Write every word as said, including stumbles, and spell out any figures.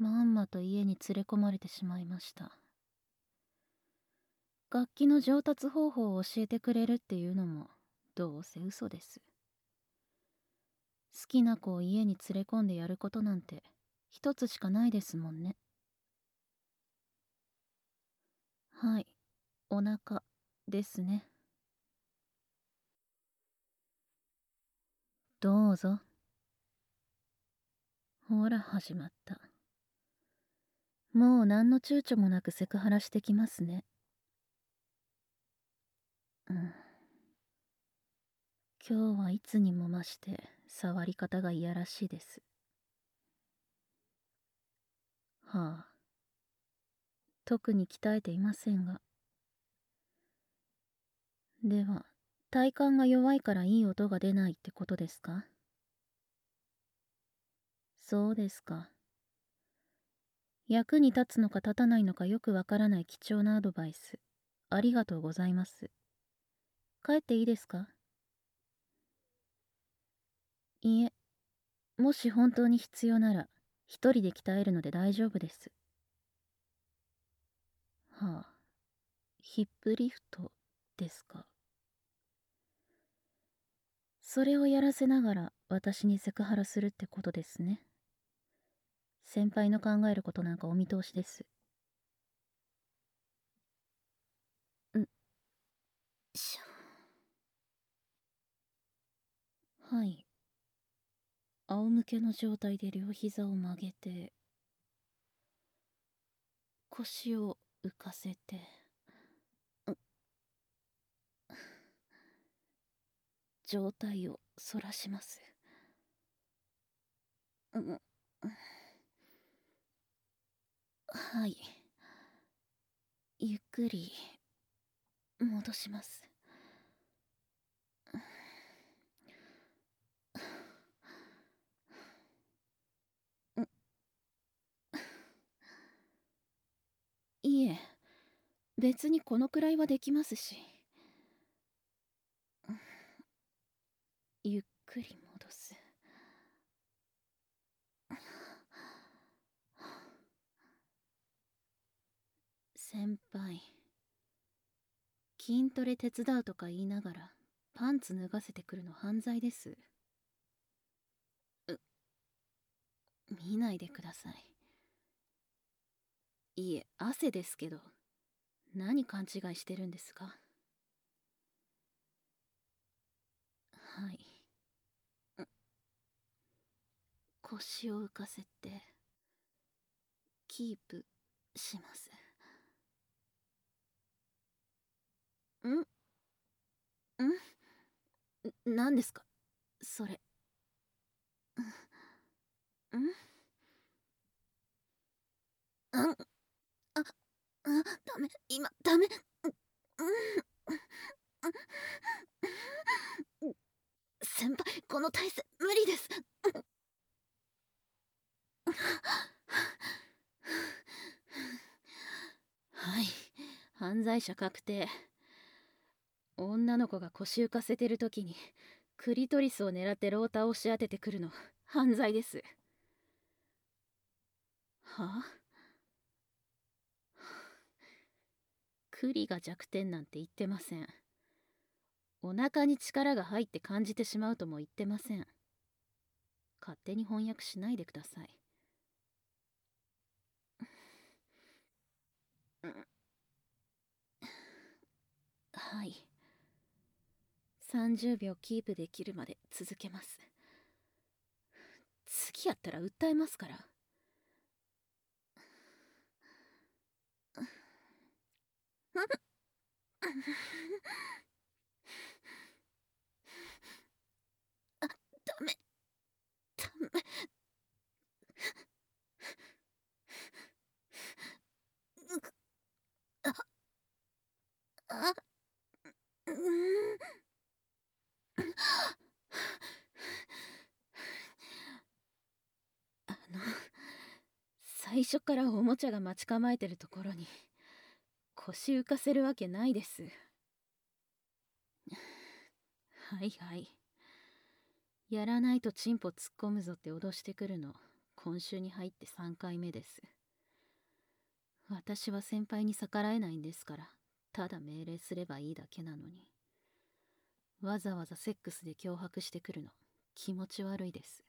まんまと家に連れ込まれてしまいました。楽器の上達方法を教えてくれるっていうのもどうせ嘘です。好きな子を家に連れ込んでやることなんて一つしかないですもんね。はい、お腹ですね。どうぞ。ほら始まった。もう何の躊躇もなくセクハラしてきますね。うん。今日はいつにも増して触り方がいやらしいです。はあ。特に鍛えていませんが。では、体幹が弱いからいい音が出ないってことですか？そうですか。役に立つのか立たないのかよくわからない貴重なアドバイス、ありがとうございます。帰っていいですか？いいえ、もし本当に必要なら、一人で鍛えるので大丈夫です。はあ、ヒップリフトですか。それをやらせながら私にセクハラするってことですね。先輩の考えることなんかお見通しです。んしょ。はい。仰向けの状態で両膝を曲げて、腰を浮かせて、上体を反らします。うん、はい。ゆっくり戻します。いえ、別にこのくらいはできますし。ゆっくり戻す。先輩、筋トレ手伝うとか言いながらパンツ脱がせてくるの犯罪です。う見ないでください。いえ、汗ですけど、何勘違いしてるんですか？はい。腰を浮かせてキープします。んん何ですかそれ？んんあ、あ、ダメ、今、ダメ。先輩、この体勢、無理です。はい、犯罪者確定。女の子が腰浮かせてる時に、クリトリスを狙ってローターを押し当ててくるの、犯罪です。はあ？クリが弱点なんて言ってません。お腹に力が入って感じてしまうとも言ってません。勝手に翻訳しないでください。はい。さんじゅうびょうキープできるまで続けます。次やったら訴えますから。あ、ダメ、ダメ。あ、あ、うーん。あの、最初からおもちゃが待ち構えてるところに腰浮かせるわけないです。はいはい。やらないとチンポ突っ込むぞって脅してくるの、 今週に入ってさんかいめです。私は先輩に逆らえないんですから、ただ命令すればいいだけなのに。わざわざセックスで脅迫してくるの、気持ち悪いです。